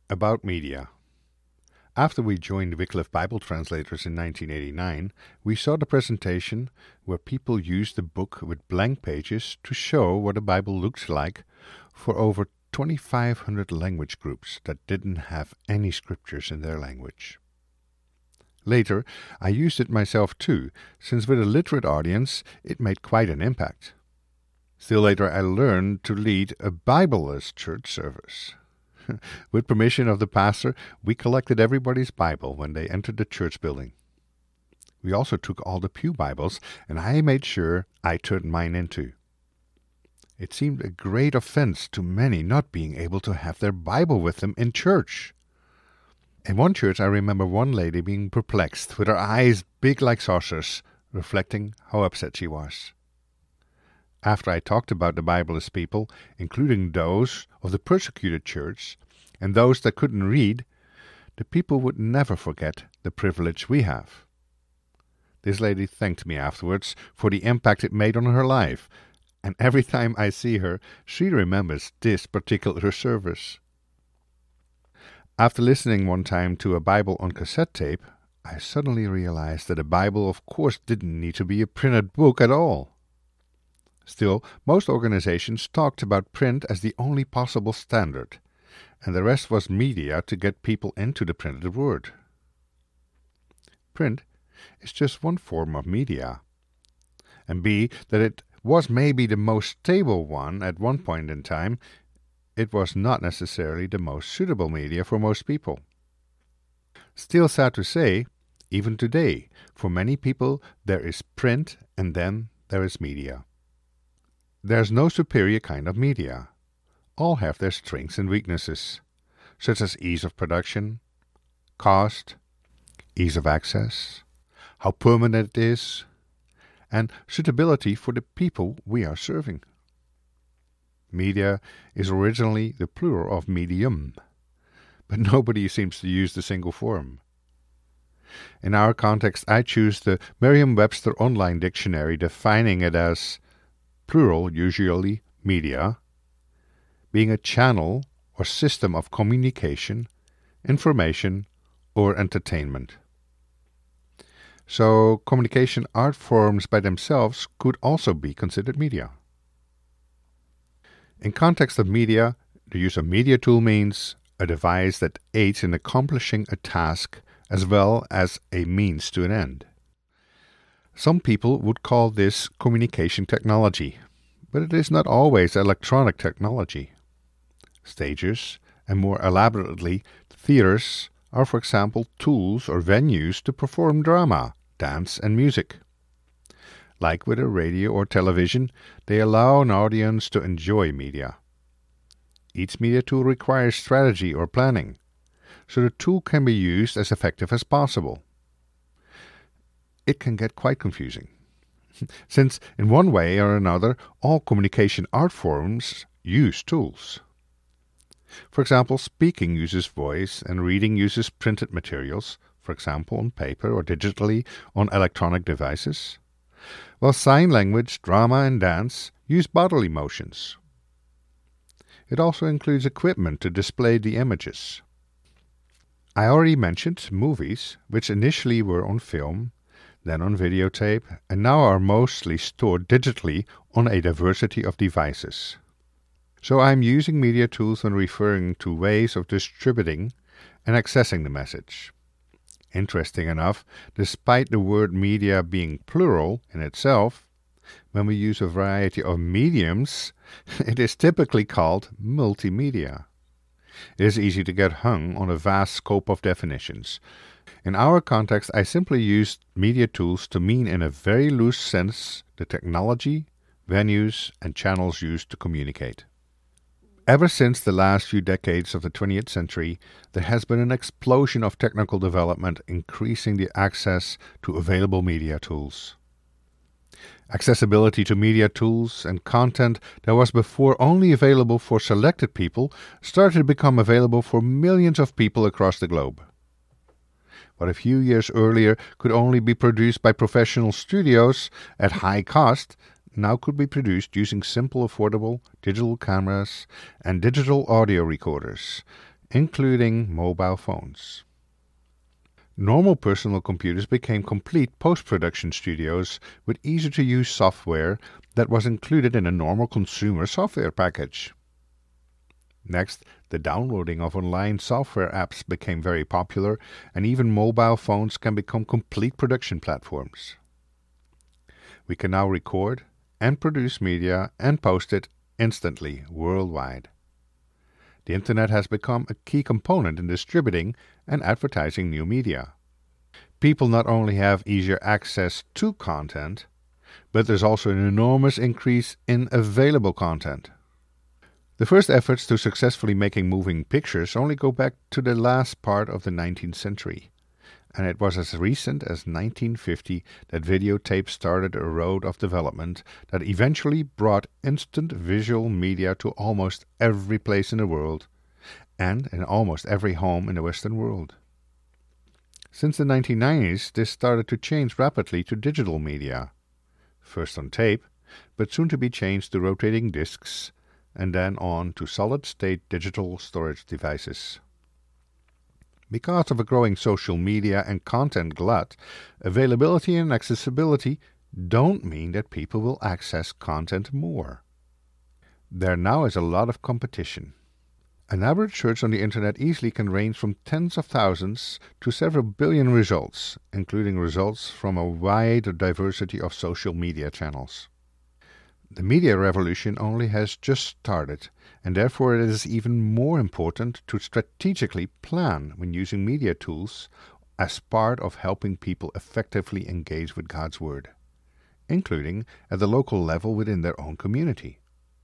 About media. After we joined Wycliffe Bible Translators in 1989, we saw the presentation where people used the book with blank pages to show what a Bible looks like for over 2,500 language groups that didn't have any scriptures in their language. Later, I used it myself too, since with a literate audience it made quite an impact. Still later, I learned to lead a Bible-less church service. With permission of the pastor, we collected everybody's Bible when they entered the church building. We also took all the pew Bibles, and I made sure I turned mine in too. It seemed a great offense to many not being able to have their Bible with them in church. In one church, I remember one lady being perplexed, with her eyes big like saucers, reflecting how upset she was. After I talked about the Bibleless people, including those of the persecuted church and those that couldn't read, the people would never forget the privilege we have. This lady thanked me afterwards for the impact it made on her life, and every time I see her, she remembers this particular service. After listening one time to a Bible on cassette tape, I suddenly realized that a Bible of course didn't need to be a printed book at all. Still, most organizations talked about print as the only possible standard, and the rest was media to get people into the printed word. Print is just one form of media, and that it was maybe the most stable one at one point in time, it was not necessarily the most suitable media for most people. Still sad to say, even today, for many people there is print and then there is media. There's no superior kind of media. All have their strengths and weaknesses, such as ease of production, cost, ease of access, how permanent it is, and suitability for the people we are serving. Media is originally the plural of medium, but nobody seems to use the single form. In our context, I choose the Merriam-Webster Online Dictionary, defining it as plural, usually media, being a channel or system of communication, information, or entertainment. So, communication art forms by themselves could also be considered media. In context of media, the use of media tool means a device that aids in accomplishing a task as well as a means to an end. Some people would call this communication technology, but it is not always electronic technology. Stages, and more elaborately, theaters, are for example tools or venues to perform drama, dance and music. Like with a radio or television, they allow an audience to enjoy media. Each media tool requires strategy or planning, so the tool can be used as effective as possible. It can get quite confusing, since in one way or another all communication art forms use tools. For example, speaking uses voice and reading uses printed materials, for example on paper or digitally on electronic devices, while sign language, drama and dance use bodily motions. It also includes equipment to display the images. I already mentioned movies, which initially were on film, then on videotape, and now are mostly stored digitally on a diversity of devices. So I'm using media tools when referring to ways of distributing and accessing the message. Interesting enough, despite the word media being plural in itself, when we use a variety of mediums, it is typically called multimedia. It is easy to get hung on a vast scope of definitions. In our context, I simply used media tools to mean in a very loose sense the technology, venues, and channels used to communicate. Ever since the last few decades of the 20th century, there has been an explosion of technical development increasing the access to available media tools. Accessibility to media tools and content that was before only available for selected people started to become available for millions of people across the globe. What a few years earlier could only be produced by professional studios at high cost now could be produced using simple, affordable digital cameras and digital audio recorders including mobile phones. Normal personal computers became complete post-production studios with easy-to-use software that was included in a normal consumer software package. Next, the downloading of online software apps became very popular, and even mobile phones can become complete production platforms. We can now record and produce media and post it instantly worldwide. The Internet has become a key component in distributing and advertising new media. People not only have easier access to content, but there's also an enormous increase in available content. The first efforts to successfully making moving pictures only go back to the last part of the 19th century, and it was as recent as 1950 that videotape started a road of development that eventually brought instant visual media to almost every place in the world, and in almost every home in the Western world. Since the 1990s, this started to change rapidly to digital media, first on tape, but soon to be changed to rotating discs, and then on to solid-state digital storage devices. Because of a growing social media and content glut, availability and accessibility don't mean that people will access content more. There now is a lot of competition. An average search on the Internet easily can range from tens of thousands to several billion results, including results from a wide diversity of social media channels. The media revolution only has just started, and therefore it is even more important to strategically plan when using media tools as part of helping people effectively engage with God's Word, including at the local level within their own community.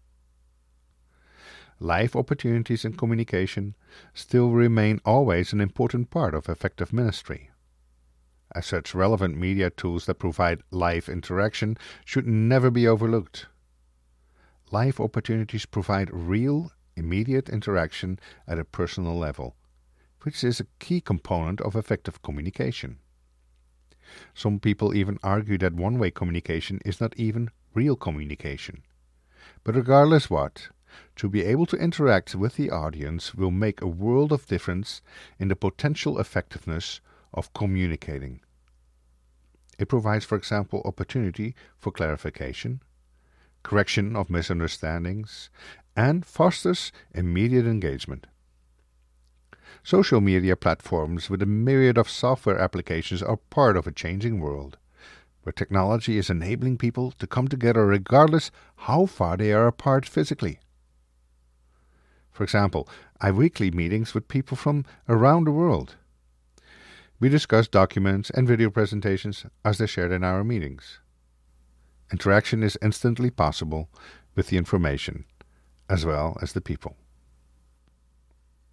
Life opportunities and communication still remain always an important part of effective ministry. As such, relevant media tools that provide live interaction should never be overlooked. Live opportunities provide real, immediate interaction at a personal level, which is a key component of effective communication. Some people even argue that one-way communication is not even real communication. But regardless what, to be able to interact with the audience will make a world of difference in the potential effectiveness of communicating. It provides, for example, opportunity for clarification, correction of misunderstandings, and fosters immediate engagement. Social media platforms with a myriad of software applications are part of a changing world, where technology is enabling people to come together regardless how far they are apart physically. For example, I have weekly meetings with people from around the world. We discuss documents and video presentations as they're shared in our meetings. Interaction is instantly possible with the information as well as the people.